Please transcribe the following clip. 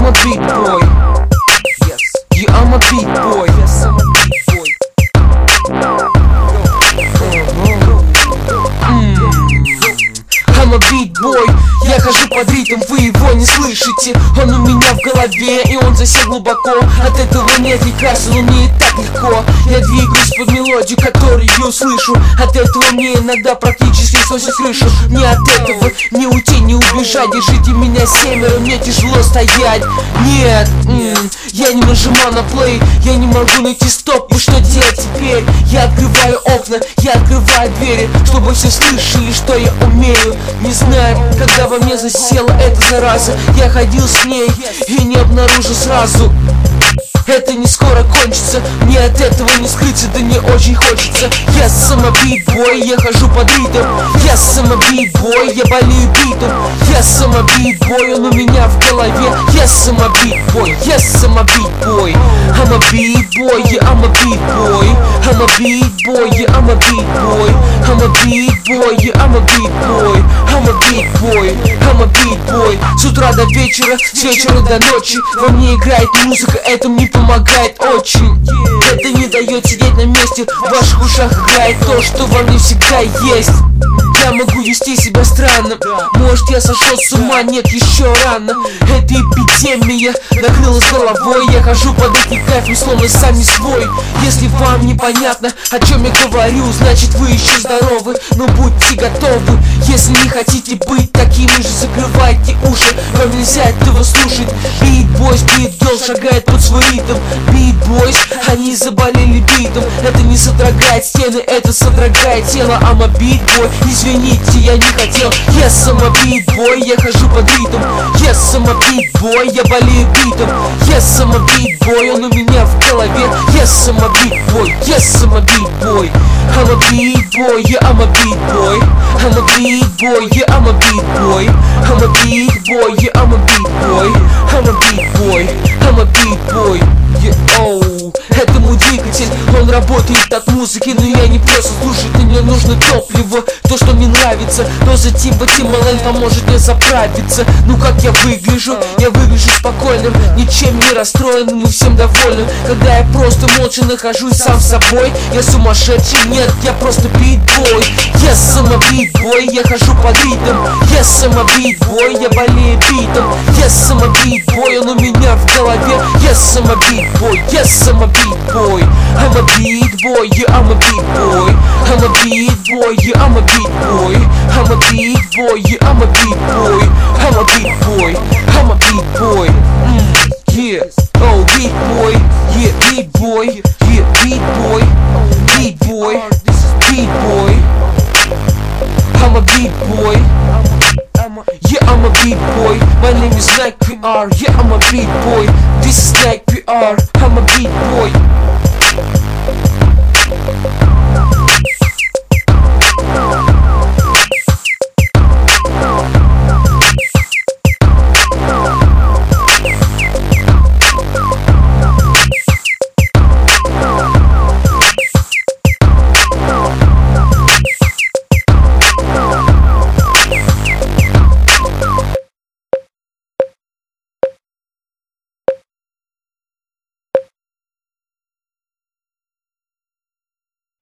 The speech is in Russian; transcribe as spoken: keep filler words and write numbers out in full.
a beat boy. Yes, yeah, I'm a beat boy. Yes, I'm a beat boy. I'm a beat boy. Я хожу под ритм, вы его не слышите. Он у меня в голове, и он засел глубоко. От этого не отвлекаться, но мне и так легко. Я двигаюсь под мелодию, которую слышу. От этого мне иногда практически сносит крышу. Не от этого, не уйти, не убежать. Держите меня семеро, мне тяжело стоять. Нет, м-м, я не нажимаю на плей. Я не могу найти стоп, и что делать теперь? Я открываю окна, я открываю двери, чтобы все слышали, что я умею. Не знаю, когда во мне засела эта зараза. Я ходил с ней и не обнаружил сразу. Это не скоро кончится, мне от этого не скрыться, да не очень хочется. Я сама бит-бой, я хожу под ритм. Я сама бит-бой, я болею битом. Я сама бит-бой, он у меня в голове. Я сама бит-бой, я сама бит-бой. I'm a beat-boy, yeah, I'm a beat-boy. I'm a beat-boy, yeah, I'm a beat-boy. I'm a beat-boy, yeah, I'm a beat-boy. I'm a beat-boy, I'm a beat-boy. С утра до вечера, с вечера до ночи во мне играет музыка, это мне помогает очень. Это не дает сидеть на месте, в ваших ушах играет то, что во мне всегда есть. Я могу вести себя странно, может я сошел с ума, нет, еще рано. Эта эпидемия накрылась головой. Я хожу под этим кайфом, словно сам не свой. Если вам непонятно, о чем я говорю, значит вы еще здоровы, но будьте готовы. Если не хотите быть такими же, закрывайте уши, вам нельзя этого слушать. Бит-бойс, бит-гелл шагает под свой ритм. Бит-бойс, они заболели битом. Это не содрогает стены, это содрогает тело. I'm a beat-boy, извините, я не хотел. Yes, I'm a beat-boy, я хожу под ритм. Yes, I'm a beat-boy, я болею битом. Yes, I'm a beat-boy, он у меня в голове. Yes, I'm a beat-boy, yes, I'm a beat-boy. I'm a beat-boy, yeah, I'm a beat-boy. I'm a beat-boy, yeah, I'm a beat-boy. I'm a beat-boy, yeah, I'm a beat-boy. I'm a beat-boy, I'm a beat-boy. Yeah, oh, это мой двигатель, он работает от музыки, но я не просто слушать, мне нужно топливо, то, что мне нравится. Но затем Timbaland поможет мне заправиться. Ну как я выгляжу? Я выгляжу спокойным, ничем не расстроенным и всем довольным. Когда я просто молча нахожусь сам с собой. Я сумасшедший? Нет, я просто бит-бой. Yes, I'm a beat-boy, я хожу под ритм. Yes, I'm a beat-boy, я болею битом. Yes, I'm a beat-boy, он у меня в голове. Yes, I'm a beat-boy, yes, I'm a beat-boy. I'm a beat-boy, yeah, I'm a beat-boy. I'm a beat-boy, yeah, I'm a beat-boy. I'm a beat-boy, yeah, I'm a beat-boy. I'm a beat-boy, I'm a beat-boy. Mm, yeah, oh beat-boy, yeah, beat-boy, yeah, beat-boy, beat-boy, beat-boy. I'm a beat-boy. Yeah, I'm a beat-boy. My name is Nike P R. Yeah, I'm a beat-boy. This is Nike P R. I'm a beat-boy.